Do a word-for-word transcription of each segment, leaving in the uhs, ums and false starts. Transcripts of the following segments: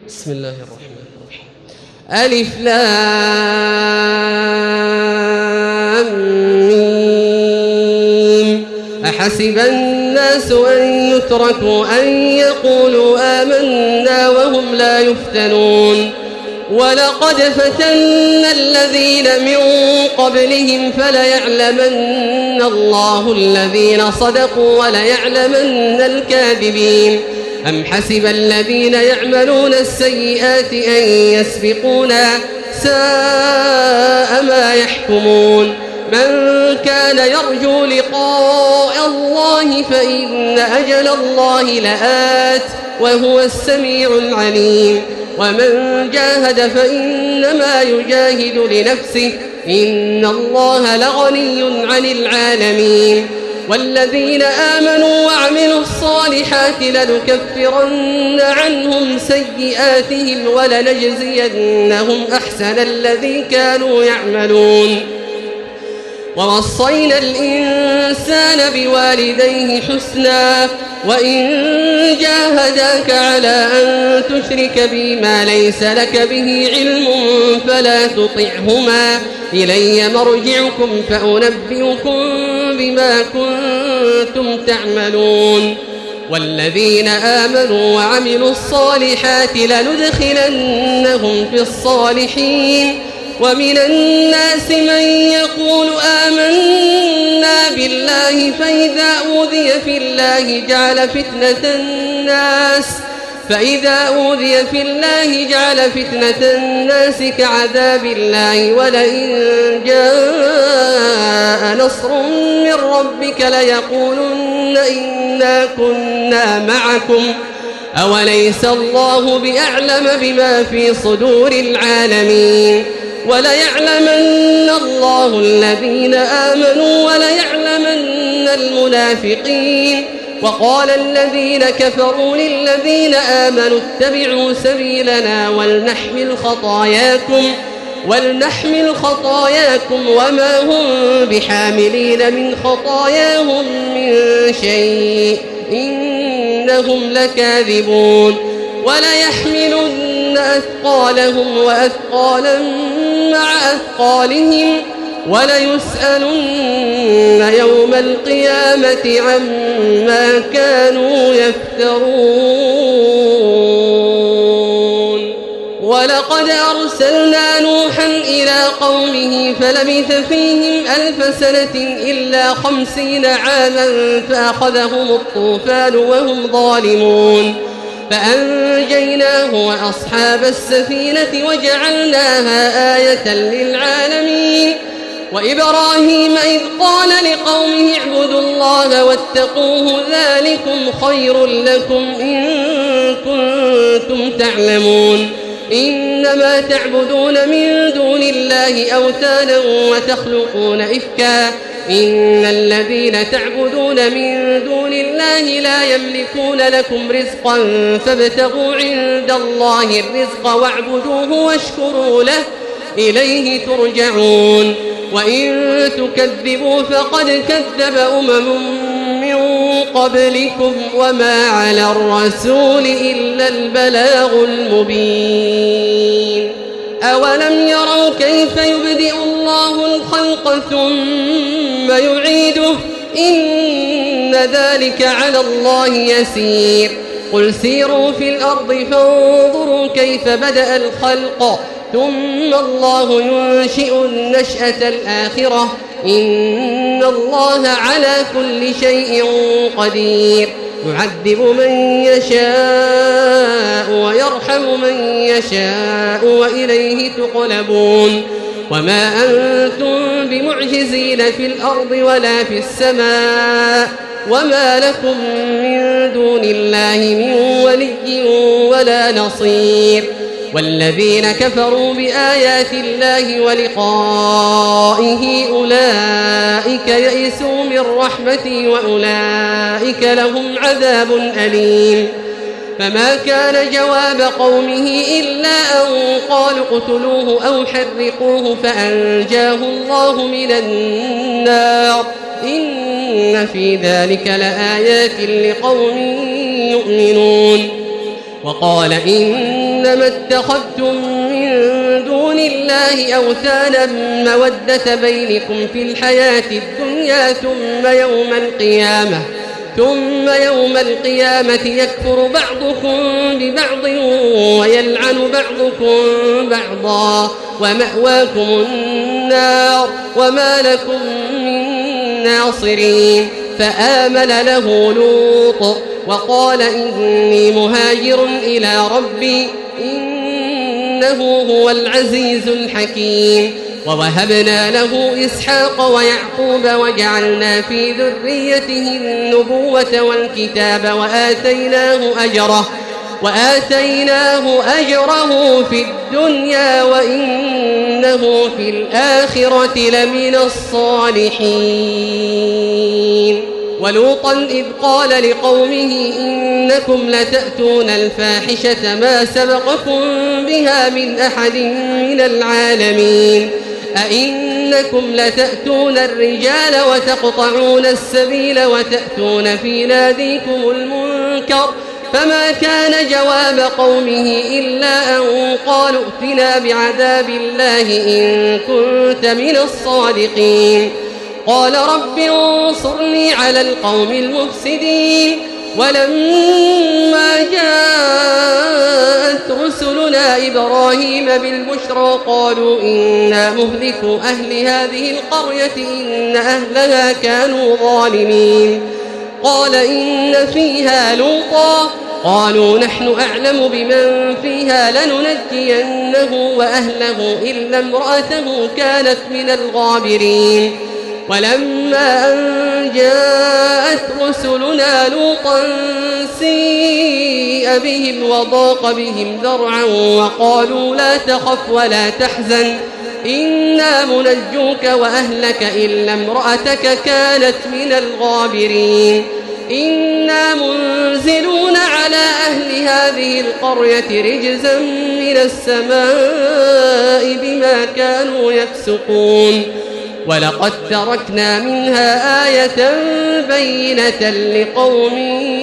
بسم الله الرحمن الرحيم. ألف لام ميم. أحسب الناس أن يتركوا أن يقولوا آمنا وهم لا يفتنون ولقد فتنا الذين من قبلهم فليعلمن الله الذين صدقوا وليعلمن الكاذبين. أم حسب الذين يعملون السيئات أن يسبقونا ساء ما يحكمون. من كان يرجو لقاء الله فإن أجل الله لآت وهو السميع العليم. ومن جاهد فإنما يجاهد لنفسه إن الله لغني عن العالمين. والذين آمنوا وعملوا الصالحات لنكفرن عنهم سيئاتهم ولنجزينهم أحسن الذي كانوا يعملون. ووصينا الإنسان بوالديه حسنا وإن جاهداك على أن تشرك بي ما ليس لك به علم فلا تطعهما إلي مرجعكم فأنبئكم بما كنتم تعملون. والذين آمنوا وعملوا الصالحات لندخلنهم في الصالحين. ومن الناس من يقول آمنا بالله فإذا أوذي في الله جعل فتنة الناس فإذا أوذي في الله جعل فتنة الناس كعذاب الله ولئن جاء نصر من ربك ليقولن إنا كنا معكم أوليس الله بأعلم بما في صدور العالمين. وليعلمن الله الذين آمنوا وليعلمن المنافقين. وقال الذين كفروا للذين آمنوا اتبعوا سبيلنا ولنحمل خطاياكم ولنحمل خطاياكم وما هم بحاملين من خطاياهم من شيء إنهم لكاذبون. وليحملن أثقالهم وأثقالا مع أثقالهم وليسألن يوم القيامة عما كانوا يفترون. ولقد أرسلنا نوحا إلى قومه فلبث فيهم ألف سنة إلا خمسين عاما فأخذهم الطوفان وهم ظالمون فأنجيناه وأصحاب السفينة وجعلناها آية للعالمين. وإبراهيم إذ قال لقومه اعبدوا الله واتقوه ذلكم خير لكم إن كنتم تعلمون. إنما تعبدون من دون الله أوثانا وتخلقون إفكا إن الذين تعبدون من دون الله لا يملكون لكم رزقا فابتغوا عند الله الرزق واعبدوه واشكروا له إليه ترجعون. وإن تكذبوا فقد كذب أمم من قبلكم وما على الرسول إلا البلاغ المبين. أولم يروا كيف يبدئ الله الخلق ثم يعيده إن ذلك على الله يسير. قل سيروا في الأرض فانظروا كيف بدأ الخلق ثم الله ينشئ النشأة الآخرة إن الله على كل شيء قدير. يعذب من يشاء ويرحم من يشاء وإليه تقلبون. وما أنتم بمعجزين في الأرض ولا في السماء وما لكم من دون الله من ولي ولا نصير. والذين كفروا بآيات الله ولقائه أولئك يئسوا من رحمتي وأولئك لهم عذاب أليم. فما كان جواب قومه إلا أن قالوا اقتلوه أو حرقوه فأنجاه الله من النار إن في ذلك لآيات لقوم يؤمنون. وقال إنما اتخذتم من دون الله أوثانا مودة بينكم في الحياة الدنيا ثم يوم القيامة ثم يوم القيامة يكفر بعضكم ببعض ويلعن بعضكم بعضا ومأواكم النار وما لكم من ناصرين. فآمن له لوط وقال إني مهاجر إلى ربي إنه هو العزيز الحكيم. ووهبنا له إسحاق ويعقوب وجعلنا في ذريته النبوة والكتاب وآتيناه أجره وآتيناه أجره في الدنيا وإنه في الآخرة لمن الصالحين. ولوطا إذ قال لقومه إنكم لتأتون الفاحشة ما سبقكم بها من أحد من العالمين أئنكم لتأتون الرجال وتقطعون السبيل وتأتون في ناديكم المنكر فما كان جواب قومه إلا أن قالوا ائتنا بعذاب الله إن كنت من الصادقين. قال رب انصرني على القوم المفسدين. ولما جاءت رسلنا إبراهيم بالبشرى قالوا إنا مهلكو أهل هذه القرية إن أهلها كانوا ظالمين. قال إن فيها لوطا قالوا نحن أعلم بمن فيها لننجينه وأهله إلا امرأته كانت من الغابرين. ولما أن جاءت رسلنا لوطا سيء بهم وضاق بهم ذرعا وقالوا لا تخف ولا تحزن إنا منجوك وأهلك إلا امرأتك كانت من الغابرين. إنا منزلون على أهل هذه القرية رجزا من السماء بما كانوا يفسقون. ولقد تركنا منها آية بينة لقوم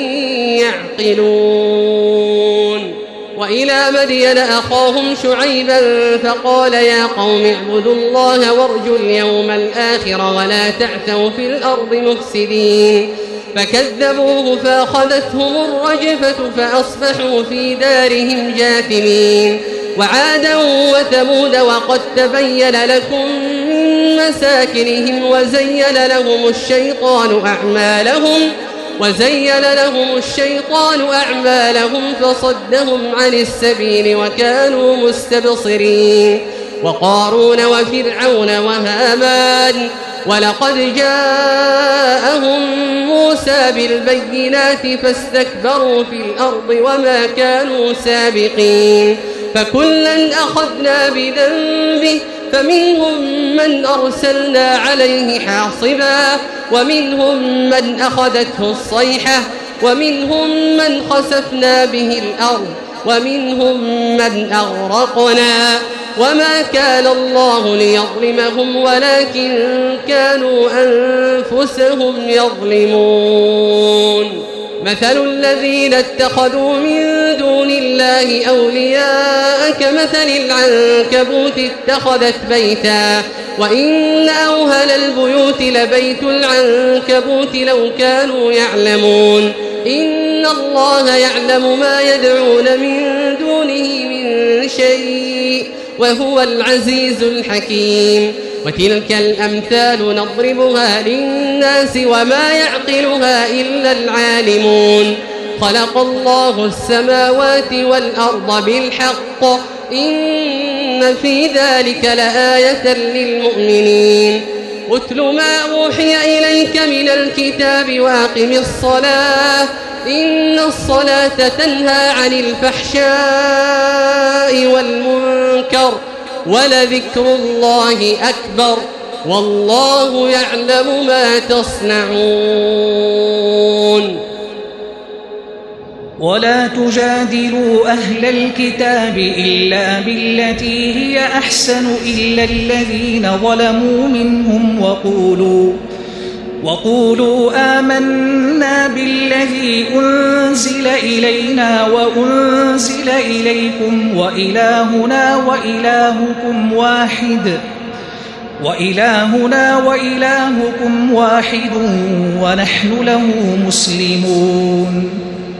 يعقلون. وإلى مدين أخاهم شعيبا فقال يا قوم اعبدوا الله وارجوا اليوم الآخر ولا تعثوا في الأرض مفسدين. فكذبوه فأخذتهم الرجفة فأصبحوا في دارهم جاثمين. وعادا وثمود وقد تبين لكم من مساكنهم وزين لهم الشيطان أعمالهم وزين لهم الشيطان أعمالهم فصدهم عن السبيل وكانوا مستبصرين. وقارون وفرعون وهامان ولقد جاءهم موسى بالبينات فاستكبروا في الأرض وما كانوا سابقين. فكلا أخذنا بذنبه فمنهم من أرسلنا عليه حاصبا ومنهم من أخذته الصيحة ومنهم من خسفنا به الأرض ومنهم من أغرقنا وما كان الله ليظلمهم ولكن كانوا أنفسهم يظلمون. مثل الذين اتخذوا من دون الله أولياء كمثل العنكبوت اتخذت بيتا وإن أوهن البيوت لبيت العنكبوت لو كانوا يعلمون. إن الله يعلم ما يدعون من دونه من شيء وهو العزيز الحكيم. وتلك الأمثال نضربها للناس وما يعقلها إلا العالمون. خلق الله السماوات والأرض بالحق إن في ذلك لآية للمؤمنين. اتل ما أوحي إليك من الكتاب وأقم الصلاة إن الصلاة تنهى عن الفحشاء والمنكر ولذكر الله أكبر والله يعلم ما تصنعون. ولا تجادلوا أهل الكتاب إلا بالتي هي أحسن إلا الذين ظلموا منهم وقولوا وقولوا آمنا بالذي أنزل إلينا وأنزل إليكم وإلهنا وإلهكم واحد وإلهنا وإلهكم واحد ونحن له مسلمون.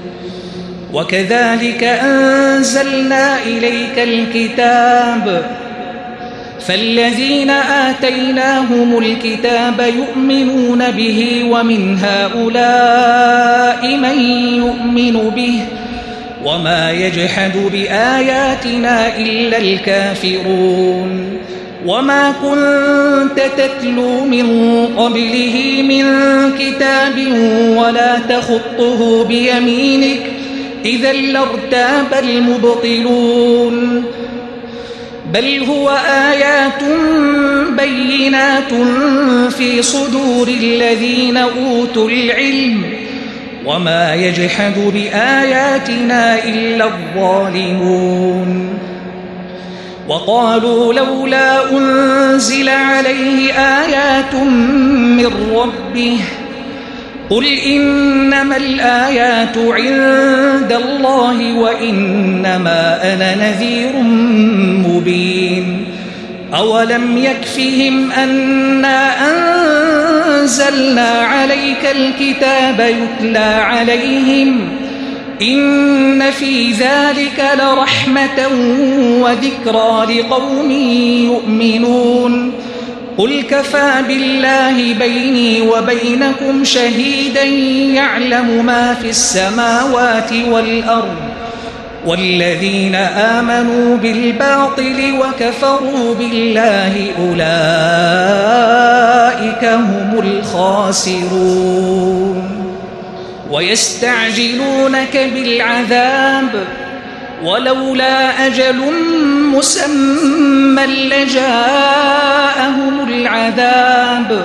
وكذلك أنزلنا إليك الكتاب فالذين آتيناهم الكتاب يؤمنون به ومن هؤلاء من يؤمن به وما يجحد بآياتنا إلا الكافرون. وما كنت تتلو من قبله من كتاب ولا تخطه بيمينك إذا لارتاب المبطلون بل هو آيات بينات في صدور الذين أوتوا العلم وما يجحد بآياتنا إلا الظالمون. وقالوا لولا أنزل عليه آيات من ربه قل إنما الآيات عند الله وإنما أنا نذير مبين. أولم يكفهم أنا أنزلنا عليك الكتاب يتلى عليهم إن في ذلك لرحمة وذكرى لقوم يؤمنون. قل كفى بالله بيني وبينكم شهيدا يعلم ما في السماوات والأرض والذين آمنوا بالباطل وكفروا بالله أولئك هم الخاسرون. ويستعجلونك بالعذاب ولولا أجل مسمى لجاءهم العذاب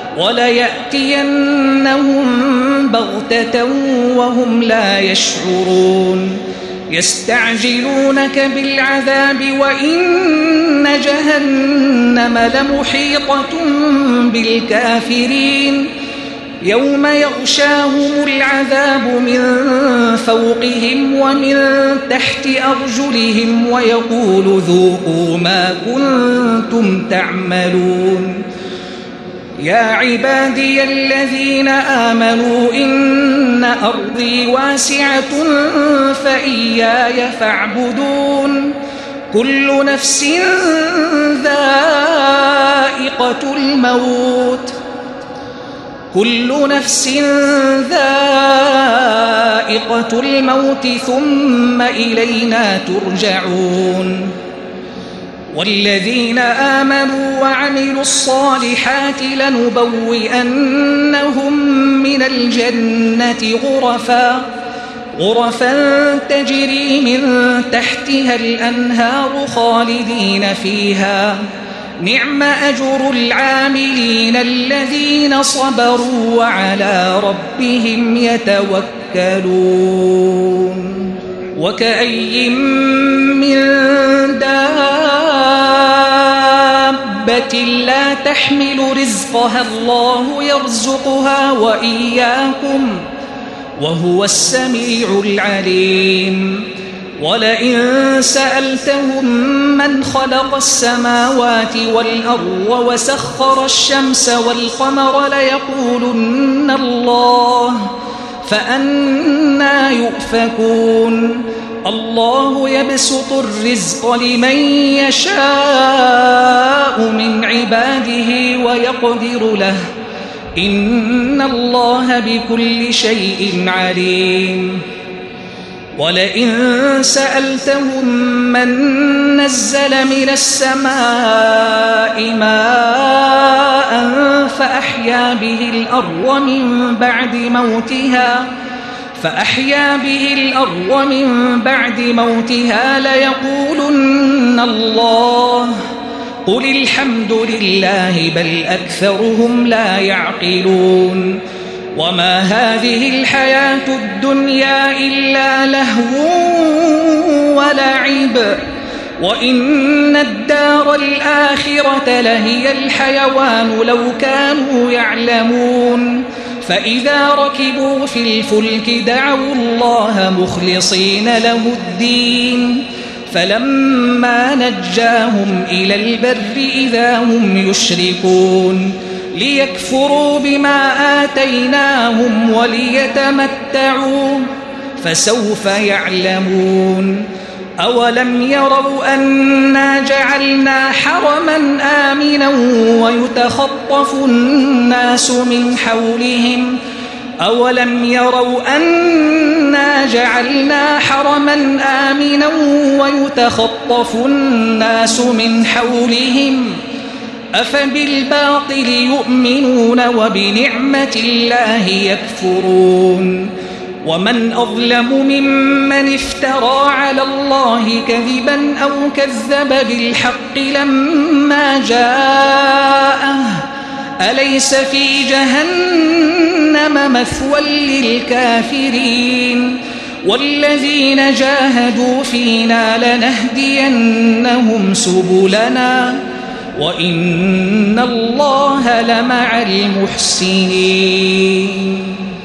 وليأتينهم بغتة وهم لا يشعرون. يستعجلونك بالعذاب وإن جهنم لمحيطة بالكافرين يوم يغشاهم العذاب من فوقهم ومن تحت أرجلهم ويقول ذوقوا ما كنتم تعملون. يا عبادي الذين آمنوا إن أرضي واسعة فإياي فاعبدون. كل نفس ذائقة الموت كل نفس ذائقة الموت ثم إلينا ترجعون. والذين آمنوا وعملوا الصالحات لنبوئنهم من الجنة غرفا غرفا تجري من تحتها الأنهار خالدين فيها نعم أجر العاملين الذين صبروا وعلى ربهم يتوكلون. وكأي من دابة لا تحمل رزقها الله يرزقها وإياكم وهو السميع العليم. ولئن سألتهم من خلق السماوات والأرض وسخر الشمس والقمر ليقولن الله فأنى يؤفكون. الله يبسط الرزق لمن يشاء من عباده ويقدر له إن الله بكل شيء عليم. ولئن سألتهم من نزل من السماء ماء فأحيا به الأرض من بعد موتها فأحيا به الأرض من بعد موتها ليقولن الله قل الحمد لله بل أكثرهم لا يعقلون. وما هذه الحياة الدنيا إلا لهو ولعب وإن الدار الآخرة لهي الحيوان لو كانوا يعلمون فإذا ركبوا في الفلك دعوا الله مخلصين له الدين فلما نجاهم إلى البر إذا هم يشركون ليكفروا بما آتيناهم وليتمتعوا فسوف يعلمون أولم يروا أنا جعلنا حرما آمنا ويتخطف الناس من حولهم أولم يروا أنا جعلنا حرما آمنا ويتخطف الناس من حولهم أفبالباطل يؤمنون وبنعمة الله يكفرون ومن أظلم ممن افترى على الله كذبا أو كذب بالحق لما جاءه أليس في جهنم مثوى للكافرين والذين جاهدوا فينا لنهدينهم سبلنا وإن الله لمع المحسنين.